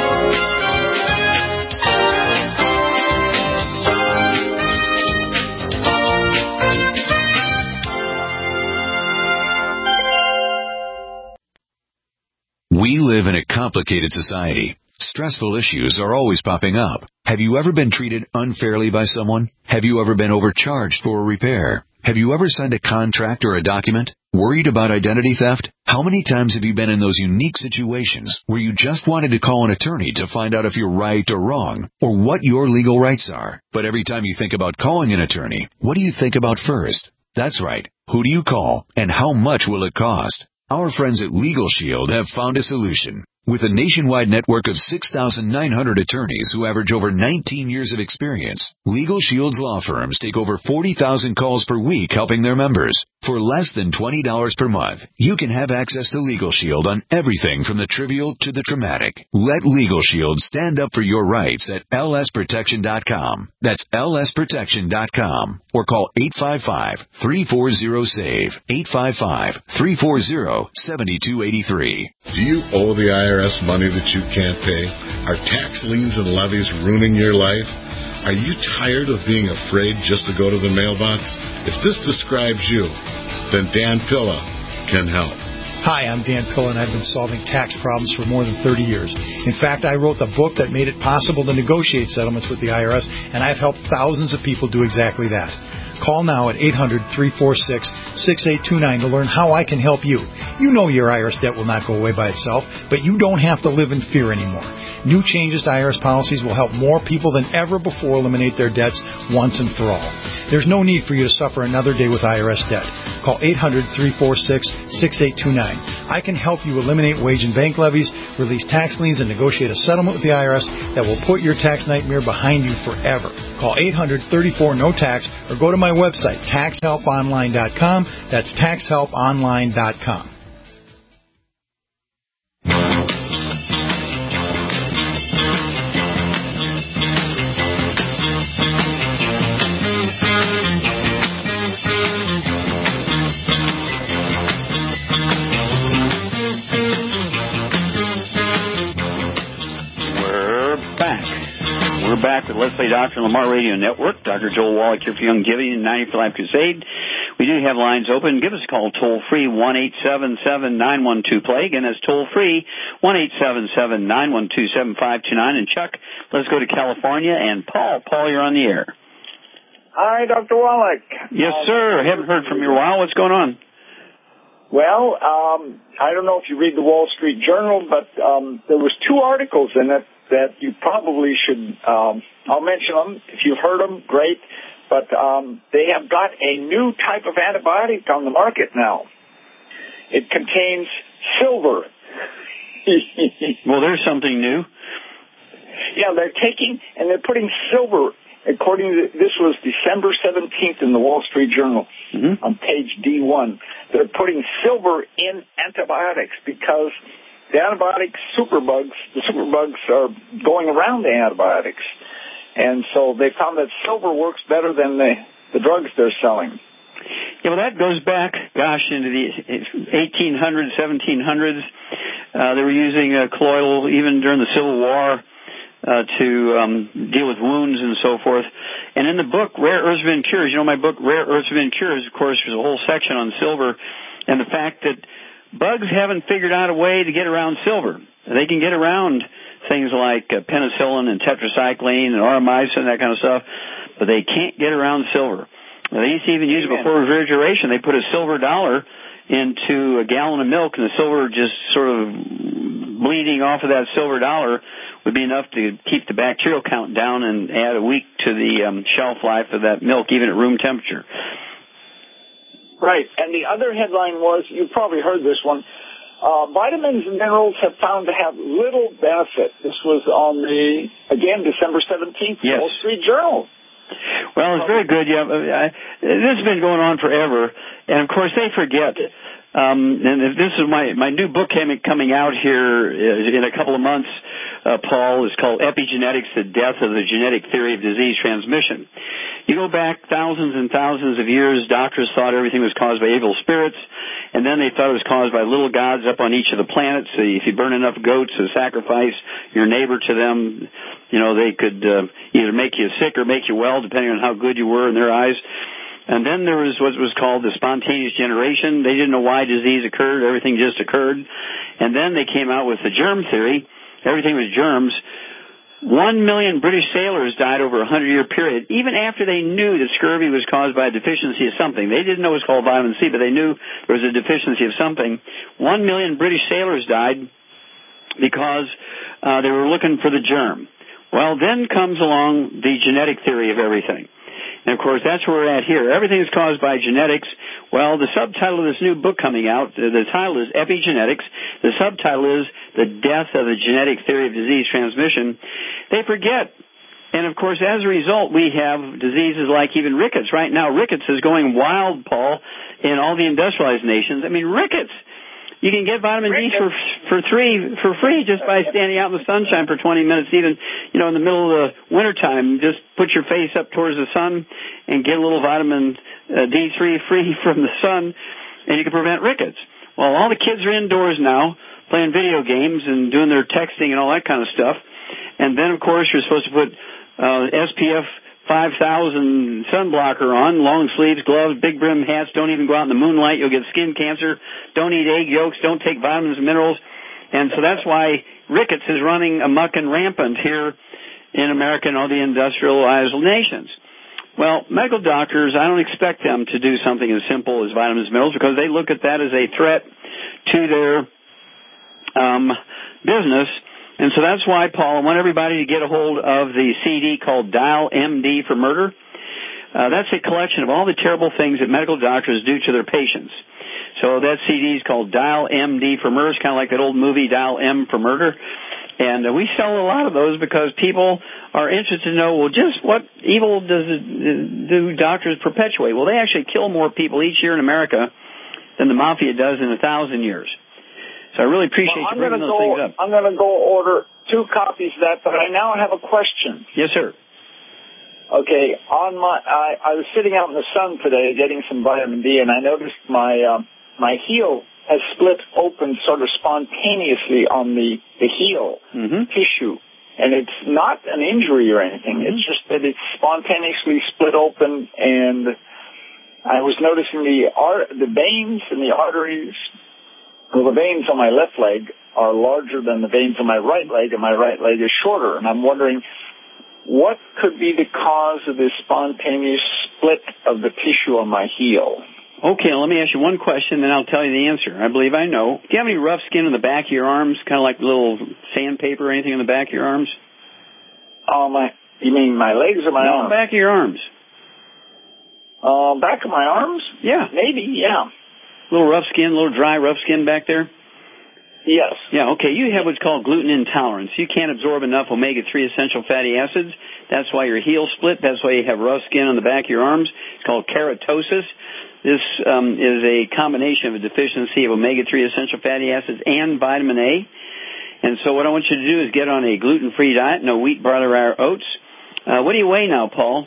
O: We live in a complicated society. Stressful issues are always popping up. Have you ever been treated unfairly by someone? Have you ever been overcharged for a repair? Have you ever signed a contract or a document? Worried about identity theft? How many times have you been in those unique situations where you just wanted to call an attorney to find out if you're right or wrong, or what your legal rights are? But every time you think about calling an attorney, what do you think about first? That's right. Who do you call, and how much will it cost? Our friends at Legal Shield have found a solution. With a nationwide network of six thousand nine hundred attorneys who average over nineteen years of experience, Legal Shield's law firms take over forty thousand calls per week helping their members. For less than twenty dollars per month, you can have access to Legal Shield on everything from the trivial to the traumatic. Let Legal Shield stand up for your rights at L S protection dot com. That's L S protection dot com. Or call eight five five, three four zero, S A V E, eight five five, three four zero, seven two eight three.
P: Do you owe the I R S money that you can't pay? Are tax liens and levies ruining your life? Are you tired of being afraid just to go to the mailbox? If this describes you, then Dan Pilla can help.
Q: Hi, I'm Dan Pilla, and I've been solving tax problems for more than thirty years. In fact, I wrote the book that made it possible to negotiate settlements with the I R S, and I've helped thousands of people do exactly that. Call now at eight hundred, three four six, six eight two nine to learn how I can help you. You know your I R S debt will not go away by itself, but you don't have to live in fear anymore. New changes to I R S policies will help more people than ever before eliminate their debts once and for all. There's no need for you to suffer another day with I R S debt. Call eight hundred, three four six, six eight two nine. I can help you eliminate wage and bank levies, release tax liens, and negotiate a settlement with the I R S that will put your tax nightmare behind you forever. Call eight hundred, thirty-four, N O T A X or go to my website, tax help online dot com. That's tax help online dot com.
A: We're back with Let's Play Doctor on the Lamar Radio Network. Doctor Joel Wallach here for Young Giving and ninety for Life Crusade. We do have lines open. Give us a call toll-free, one eight seven seven, nine one two, play. Again, that's toll-free, one eight seven seven, nine one two, seven five two nine. And Chuck, let's go to California. And Paul, Paul, you're on the air.
R: Hi, Doctor Wallach.
A: Yes, sir. I haven't heard from you in a while. What's going on?
R: Well, um, I don't know if you read the Wall Street Journal, but um, there was two articles in it that you probably should, um, I'll mention them. If you've heard them, great. But um, they have got a new type of antibiotic on the market now. It contains silver.
A: Well, there's something new.
R: Yeah, they're taking and they're putting silver. According to this was December seventeenth in the Wall Street Journal
A: mm-hmm.
R: on page D one. They're putting silver in antibiotics because the antibiotic superbugs, the superbugs are going around the antibiotics. And so they found that silver works better than the, the drugs they're selling.
A: Yeah, well, that goes back, gosh, into the eighteen hundreds, seventeen hundreds. Uh, they were using uh, colloidal even during the Civil War uh, to um, deal with wounds and so forth. And in the book, Rare Earths Forbidden Cures, you know my book, Rare Earths Forbidden Cures, of course, there's a whole section on silver and the fact that bugs haven't figured out a way to get around silver. They can get around things like uh, penicillin and tetracycline and automycin, that kind of stuff, but they can't get around silver. They used to even use it before refrigeration. They put a silver dollar into a gallon of milk, and the silver just sort of bleeding off of that silver dollar would be enough to keep the bacterial count down and add a week to the um, shelf life of that milk, even at room temperature.
R: Right, and the other headline was, you've probably heard this one, uh, vitamins and minerals have found to have little benefit. This was on the, again, December seventeenth,
A: yes.
R: Wall Street Journal.
A: Well, it's very good. Yeah, I, this has been going on forever, and of course they forget. Um, and this is my my new book coming out here in a couple of months. Uh, Paul, is called Epigenetics: The Death of the Genetic Theory of Disease Transmission. You go back thousands and thousands of years, doctors thought everything was caused by evil spirits, and then they thought it was caused by little gods up on each of the planets. So if you burn enough goats to sacrifice your neighbor to them, you know, they could uh, either make you sick or make you well, depending on how good you were in their eyes. And then there was what was called the spontaneous generation. They didn't know why disease occurred. Everything just occurred. And then they came out with the germ theory. Everything was germs. One million British sailors died over a hundred-year period, even after they knew that scurvy was caused by a deficiency of something. They didn't know it was called vitamin C, but they knew there was a deficiency of something. One million British sailors died because uh, they were looking for the germ. Well, then comes along the genetic theory of everything. And, of course, that's where we're at here. Everything is caused by genetics. Well, the subtitle of this new book coming out, the title is Epigenetics. The subtitle is The Death of the Genetic Theory of Disease Transmission. They forget. And, of course, as a result, we have diseases like even rickets. Right now, rickets is going wild, Paul, in all the industrialized nations. I mean, rickets. You can get vitamin D for for three for free just by standing out in the sunshine for twenty minutes. Even you know in the middle of the wintertime, just put your face up towards the sun and get a little vitamin uh, D three free from the sun, and you can prevent rickets. Well, all the kids are indoors now playing video games and doing their texting and all that kind of stuff. And then, of course, you're supposed to put uh, S P F five thousand sunblocker on, long sleeves, gloves, big brim hats. Don't even go out in the moonlight. You'll get skin cancer. Don't eat egg yolks. Don't take vitamins and minerals. And so that's why rickets is running amok and rampant here in America and all the industrialized nations. Well, medical doctors, I don't expect them to do something as simple as vitamins and minerals because they look at that as a threat to their um, business. And so that's why, Paul, I want everybody to get a hold of the C D called Dial M D for Murder. Uh, that's a collection of all the terrible things that medical doctors do to their patients. So that C D is called Dial M D for Murder. It's kind of like that old movie, Dial M for Murder. And uh, we sell a lot of those because people are interested to know, well, just what evil does it, do doctors perpetuate? Well, they actually kill more people each year in America than the mafia does in a thousand years. So I really appreciate
R: well,
A: you bringing those
R: go,
A: things up.
R: I'm going to go order two copies of that, but I now have a question.
A: Yes, sir.
R: Okay, on my, I, I was sitting out in the sun today getting some vitamin D, and I noticed my um, my heel has split open sort of spontaneously on the, the heel
A: mm-hmm.
R: tissue. And it's not an injury or anything. Mm-hmm. It's just that it's spontaneously split open, and I was noticing the ar- the veins and the arteries. Well, the veins on my left leg are larger than the veins on my right leg, and my right leg is shorter. And I'm wondering, what could be the cause of this spontaneous split of the tissue on my heel?
A: Okay, let me ask you one question, then I'll tell you the answer. I believe I know. Do you have any rough skin in the back of your arms, kind of like little sandpaper or anything in the back of your arms?
R: Oh, my, you mean my legs or my
A: no,
R: arms?
A: The back of your arms.
R: Uh, back of my arms?
A: Yeah.
R: Maybe, yeah.
A: A little rough skin, a little dry, rough skin back there?
R: Yes.
A: Yeah, okay. You have what's called gluten intolerance. You can't absorb enough omega three essential fatty acids. That's why your heels split. That's why you have rough skin on the back of your arms. It's called keratosis. This um, is a combination of a deficiency of omega three essential fatty acids and vitamin A. And so what I want you to do is get on a gluten-free diet, no wheat, barley, rye, or oats. Uh, what do you weigh now, Paul?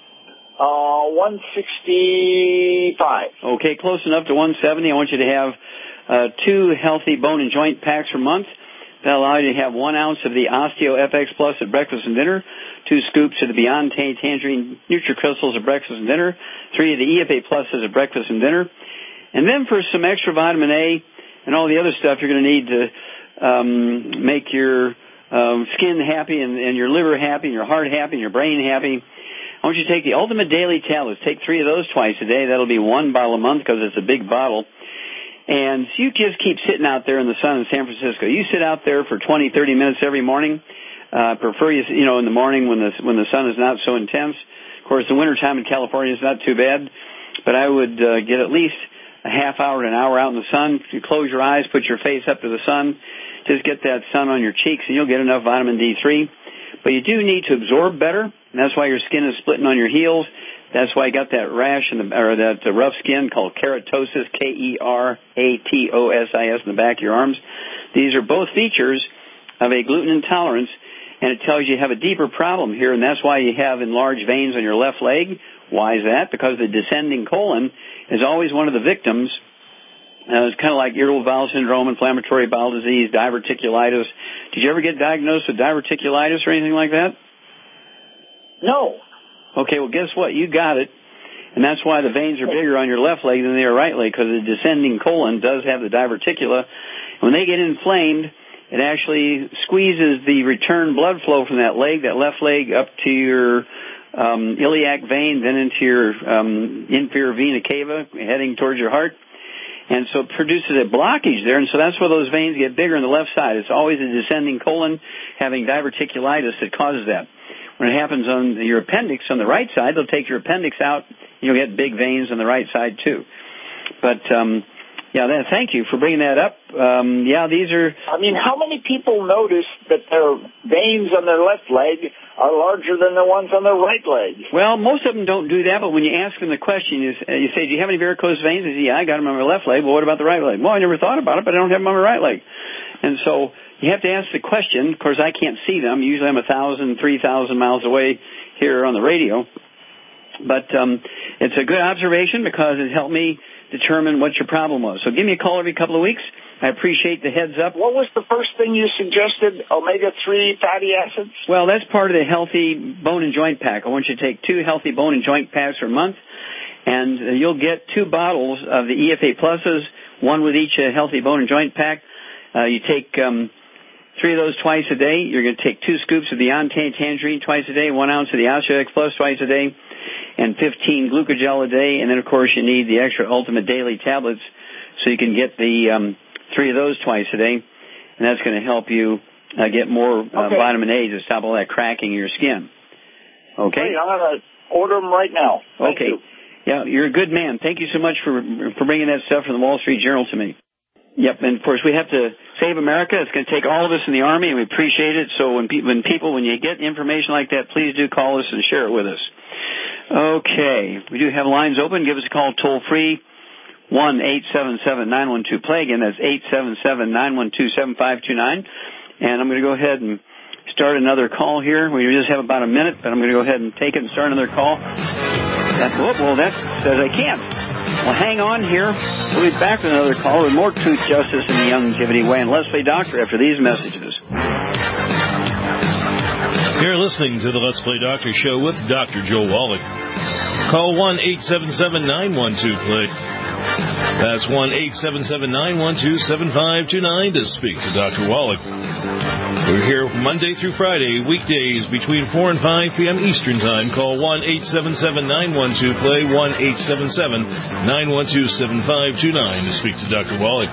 R: Uh, one sixty-five.
A: Okay, close enough to one seventy. I want you to have uh, two healthy bone and joint packs per month. That'll allow you to have one ounce of the Osteo F X Plus at breakfast and dinner, two scoops of the Beyond Tangerine NutriCrystals at breakfast and dinner, three of the E F A Pluses at breakfast and dinner. And then for some extra vitamin A and all the other stuff you're going to need to um, make your um, skin happy and, and your liver happy and your heart happy and your brain happy, I want you to take the Ultimate Daily Tablets. Take three of those twice a day. That'll be one bottle a month because it's a big bottle. And you just keep sitting out there in the sun in San Francisco. You sit out there for twenty, thirty minutes every morning. Uh, prefer you, you know, in the morning when the when the sun is not so intense. Of course, the wintertime in California is not too bad. But I would uh, get at least a half hour to an hour out in the sun. You close your eyes, put your face up to the sun. Just get that sun on your cheeks, and you'll get enough vitamin D three. But you do need to absorb better, and that's why your skin is splitting on your heels. That's why you got that rash in the, or that uh, rough skin called keratosis, K E R A T O S I S, in the back of your arms. These are both features of a gluten intolerance, and it tells you you have a deeper problem here, and that's why you have enlarged veins on your left leg. Why is that? Because the descending colon is always one of the victims. Uh, it's kind of like irritable bowel syndrome, inflammatory bowel disease, diverticulitis. Did you ever get diagnosed with diverticulitis or anything like that?
R: No.
A: Okay, well, guess what? You got it. And that's why the veins are bigger on your left leg than they are right leg, because the descending colon does have the diverticula. When they get inflamed, it actually squeezes the return blood flow from that leg, that left leg, up to your um, iliac vein, then into your um, inferior vena cava, heading towards your heart. And so it produces a blockage there, and so that's where those veins get bigger on the left side. It's always a descending colon having diverticulitis that causes that. When it happens on your appendix on the right side, they'll take your appendix out, and you'll get big veins on the right side too. But, um, yeah, then, thank you for bringing that up. Um, yeah, these are...
R: I mean, how many people notice that their veins on their left leg are larger than the ones on their right leg?
A: Well, most of them don't do that, but when you ask them the question, you, you say, do you have any varicose veins? They say, yeah, I got them on my left leg. Well, what about the right leg? Well, I never thought about it, but I don't have them on my right leg. And so you have to ask the question. Of course, I can't see them. Usually I'm a thousand, three thousand miles away here on the radio. But um, it's a good observation because it helped me determine what your problem was. So give me a call every couple of weeks. I appreciate the heads up.
R: What was the first thing you suggested? omega three fatty acids?
A: Well, that's part of the healthy bone and joint pack. I want you to take two healthy bone and joint packs per month, and uh, you'll get two bottles of the E F A Pluses, one with each uh, healthy bone and joint pack. Uh, you take um, three of those twice a day. You're going to take two scoops of the Beyond Tangerine twice a day, one ounce of the Osteo F X Plus twice a day, and fifteen Glucogel a day. And then, of course, you need the extra Ultimate Daily Tablets so you can get the um, three of those twice a day. And that's going to help you uh, get more uh,
R: okay.
A: vitamin A to stop all that cracking in your skin. Okay?
R: Hey, I'm going to order them right now. Thank
A: okay.
R: You.
A: Yeah, you're a good man. Thank you so much for for bringing that stuff from the Wall Street Journal to me. Yep, and of course we have to save America. It's going to take all of us in the Army, and we appreciate it. So when, pe- when people, when you get information like that, please do call us and share it with us. Okay, we do have lines open. Give us a call toll free, one eight seven seven nine one two play. Again, that's eight seven seven nine one two seven five two nine. And I'm going to go ahead and start another call here. We just have about a minute, but I'm going to go ahead and take it and start another call. That, whoop, well, that says I can't. Well, hang on here. We'll be back with another call with more truth, justice, and the longevity way. And Leslie Doctor after these messages.
G: You're listening to the Let's Play Doctor Show with Doctor Joe Wallach. Call one eight seven seven nine one two play. That's one eight seven seven nine one two seven five two nine to speak to Doctor Wallach. We're here Monday through Friday, weekdays between four and five p.m. Eastern Time. Call one eight seven seven nine one two play, one eight seven seven nine one two seven five two nine to speak to Doctor Wallach.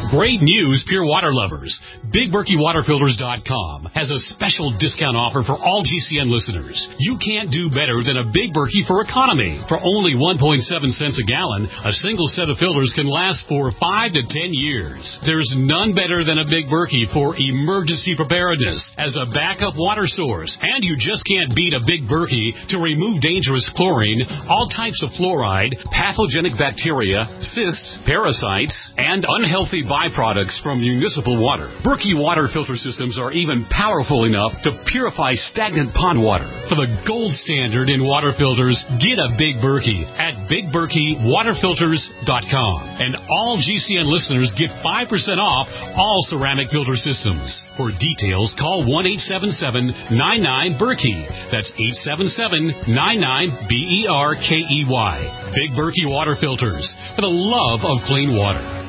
S: Great news, pure water lovers. Big Berkey Water Filters dot com has a special discount offer for all G C N listeners. You can't do better than a Big Berkey for economy. For only one point seven cents a gallon, a single set of filters can last for five to ten years. There's none better than a Big Berkey for emergency preparedness as a backup water source. And you just can't beat a Big Berkey to remove dangerous chlorine, all types of fluoride, pathogenic bacteria, cysts, parasites, and unhealthy byproducts from municipal water. Berkey water filter systems are even powerful enough to purify stagnant pond water. For the gold standard in water filters, get a Big Berkey at Big Berkey Water Filters dot com. And all G C N listeners get five percent off all ceramic filter systems. For details, call one eight seven seven, nine nine, Berkey. That's eight seven seven, nine nine, B E R K E Y. Big Berkey Water Filters, for the love of clean water.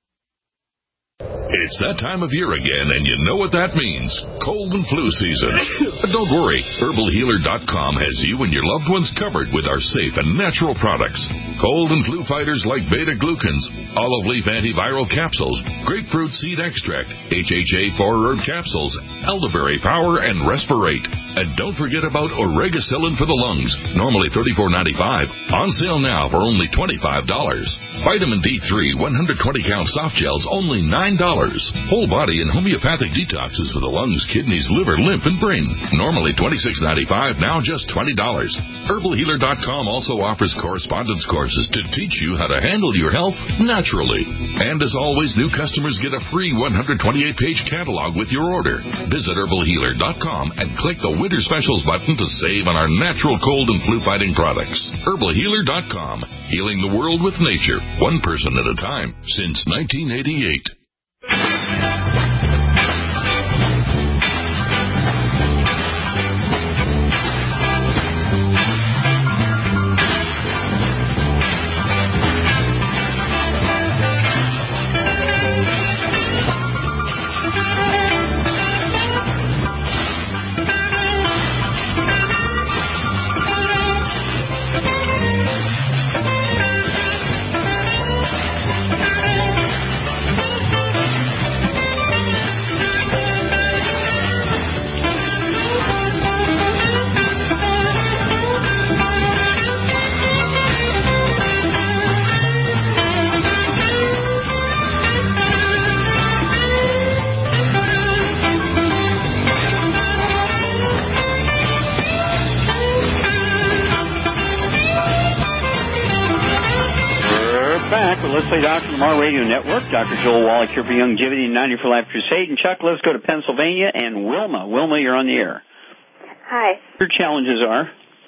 M: It's that time of year again, and you know what that means. Cold and flu season. But don't worry. Herbal Healer dot com has you and your loved ones covered with our safe and natural products. Cold and flu fighters like beta-glucans, olive leaf antiviral capsules, grapefruit seed extract, H H A four herb capsules, elderberry power, and respirate. And don't forget about Oregacillin for the lungs, normally thirty-four ninety-five, on sale now for only twenty-five dollars. Vitamin D three one hundred twenty count soft gels, only nine dollars. Whole body and homeopathic detoxes for the lungs, kidneys, liver, lymph, and brain. Normally twenty-six ninety-five, now just twenty dollars. Herbal Healer dot com also offers correspondence courses to teach you how to handle your health naturally. And as always, new customers get a free one hundred twenty-eight page catalog with your order. Visit Herbal Healer dot com and click the Winter Specials button to save on our natural cold and flu fighting products. Herbal Healer dot com, healing the world with nature, one person at a time, since nineteen eighty-eight.
A: Doctor Lamar Radio Network. Doctor Joel Wallach here for Youngevity and ninety for Life Crusade. And Chuck, let's go to Pennsylvania and Wilma. Wilma, you're on the air.
T: Hi.
A: Your challenges are?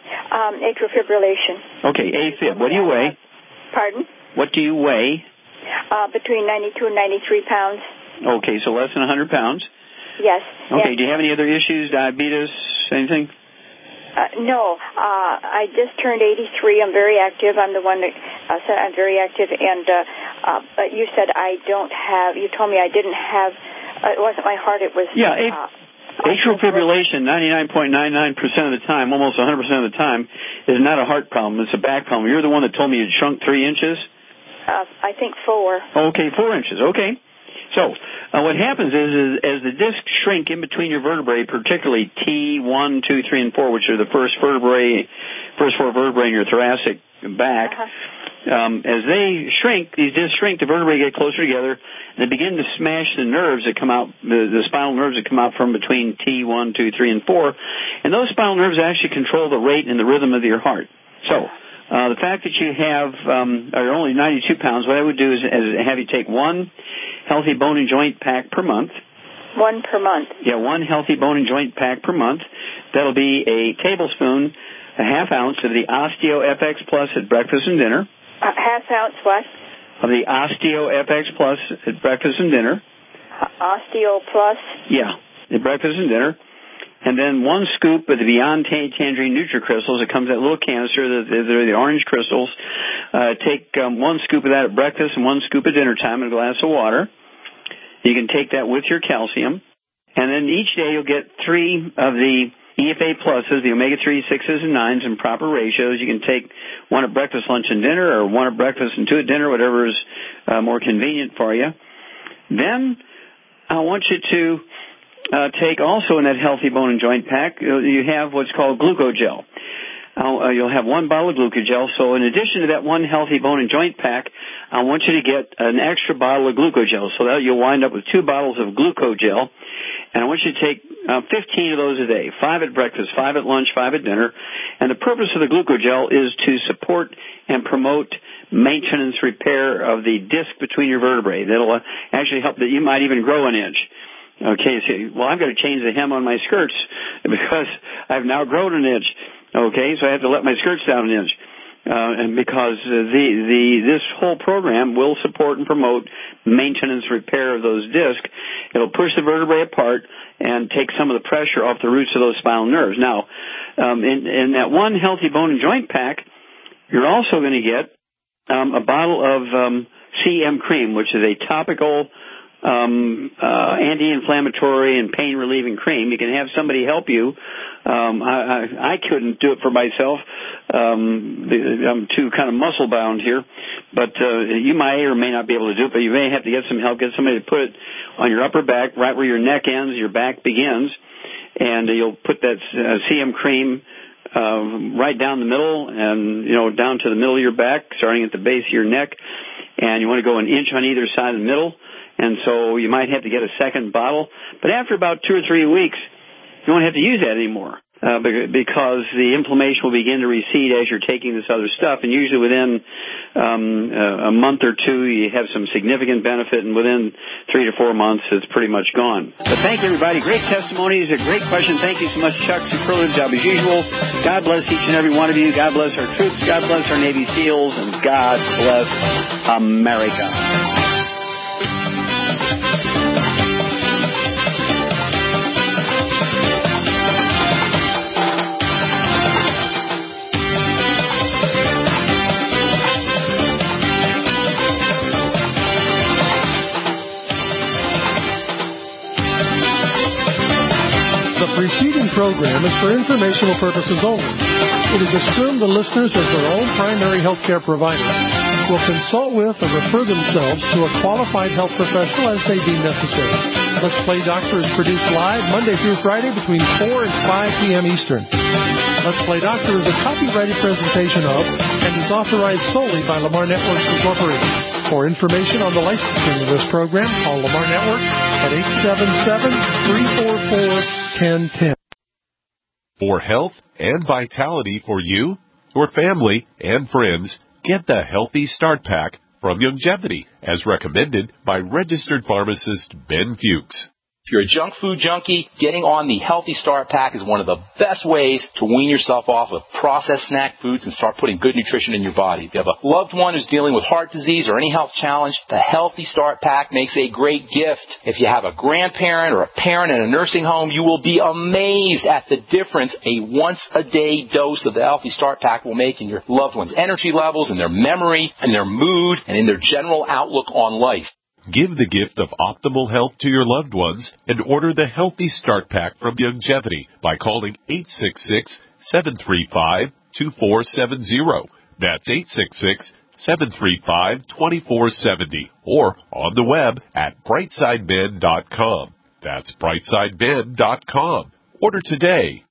T: Um, atrial fibrillation.
A: Okay, AFib. What do you weigh?
T: Pardon?
A: What do you weigh?
T: Uh, between ninety-two and ninety-three pounds.
A: Okay, so less than one hundred pounds?
T: Yes.
A: Okay,
T: and
A: do you have any other issues, diabetes, anything?
T: Uh, no, uh, I just turned eighty-three. I'm very active. I'm the one that uh, said I'm very active. And uh, uh, but you said I don't have. You told me I didn't have. Uh, it wasn't my heart. It was.
A: Yeah. It, uh, atrial fibrillation, ninety-nine point nine nine percent of the time, almost one hundred percent of the time, is not a heart problem. It's a back problem. You're the one that told me you shrunk three inches.
T: Uh, I think four.
A: Okay, four inches. Okay. So uh, what happens is, is as the discs shrink in between your vertebrae, particularly T one, two, three, and four, which are the first vertebrae, first four vertebrae in your thoracic back, uh-huh. um, as they shrink, these discs shrink, the vertebrae get closer together, and they begin to smash the nerves that come out, the, the spinal nerves that come out from between T one, two, three, and four, and those spinal nerves actually control the rate and the rhythm of your heart. So Uh, the fact that you have, um, are only ninety-two pounds, what I would do is, is have you take one healthy bone and joint pack per month.
T: One per month?
A: Yeah, one healthy bone and joint pack per month. That'll be a tablespoon, a half ounce of the Osteo F X Plus at breakfast and dinner.
T: Uh, half ounce what?
A: Of the Osteo F X Plus at breakfast and dinner.
T: Uh, Osteo Plus?
A: Yeah, at breakfast and dinner. And then one scoop of the Beyond Tangerine NutriCrystals. It comes in that little canister. They're the orange crystals. Uh, take um, one scoop of that at breakfast and one scoop at dinner time in a glass of water. You can take that with your calcium. And then each day you'll get three of the E F A pluses, the omega three, sixes, and nines in proper ratios. You can take one at breakfast, lunch, and dinner, or one at breakfast and two at dinner, whatever is uh, more convenient for you. Then I want you to uh, take also in that Healthy Bone and Joint Pack, you have what's called Glucogel. Uh, you'll have one bottle of Glucogel. So in addition to that one Healthy Bone and Joint Pack, I want you to get an extra bottle of Glucogel. So that you'll wind up with two bottles of Glucogel. And I want you to take uh, fifteen of those a day, five at breakfast, five at lunch, five at dinner. And the purpose of the Glucogel is to support and promote maintenance repair of the disc between your vertebrae. That'll uh, actually help that you might even grow an inch. Okay, so, well, I've got to change the hem on my skirts because I've now grown an inch. Okay, so I have to let my skirts down an inch. Uh, and because uh, the, the, this whole program will support and promote maintenance repair of those discs. It'll push the vertebrae apart and take some of the pressure off the roots of those spinal nerves. Now, um, in, in that one Healthy Bone and Joint Pack, you're also going to get um, a bottle of um, C M cream, which is a topical um, uh, anti-inflammatory and pain-relieving cream. You can have somebody help you. Um, I, I, I couldn't do it for myself. Um, I'm too kind of muscle-bound here. But uh, you may or may not be able to do it, but you may have to get some help, get somebody to put it on your upper back, right where your neck ends, your back begins, and uh, you'll put that uh, C M cream uh, right down the middle and, you know, down to the middle of your back, starting at the base of your neck, and you want to go an inch on either side of the middle. And so you might have to get a second bottle. But after about two or three weeks, you won't have to use that anymore uh, because the inflammation will begin to recede as you're taking this other stuff. And usually within um, a month or two, you have some significant benefit. And within three to four months, it's pretty much gone. But thank you, everybody. Great testimonies. A great question. Thank you so much, Chuck. Superlative job as usual. God bless each and every one of you. God bless our troops. God bless our Navy SEALs. And God bless America.
H: The preceding program is for informational purposes only. It is assumed the listeners, as their own primary health care provider, will consult with or refer themselves to a qualified health professional as they deem necessary. Let's Play Doctor is produced live Monday through Friday between four and five p.m. Eastern. Let's Play Doctor is a copyrighted presentation of and is authorized solely by Lamar Networks Incorporated. For information on the licensing of this program, call Lamar Networks at eight seven seven, three four four, one zero one zero.
M: For health and vitality for you, your family, and friends, get the Healthy Start Pack from Youngevity, as recommended by registered pharmacist Ben Fuchs.
U: If you're a junk food junkie, getting on the Healthy Start Pack is one of the best ways to wean yourself off of processed snack foods and start putting good nutrition in your body. If you have a loved one who's dealing with heart disease or any health challenge, the Healthy Start Pack makes a great gift. If you have a grandparent or a parent in a nursing home, you will be amazed at the difference a once-a-day dose of the Healthy Start Pack will make in your loved one's energy levels, in their memory, in their mood, and in their general outlook on life.
M: Give the gift of optimal health to your loved ones and order the Healthy Start Pack from Youngevity by calling eight six six, seven three five, two four seven zero. That's eight six six, seven three five, two four seven zero or on the web at brightside ben dot com. That's brightside ben dot com. Order today.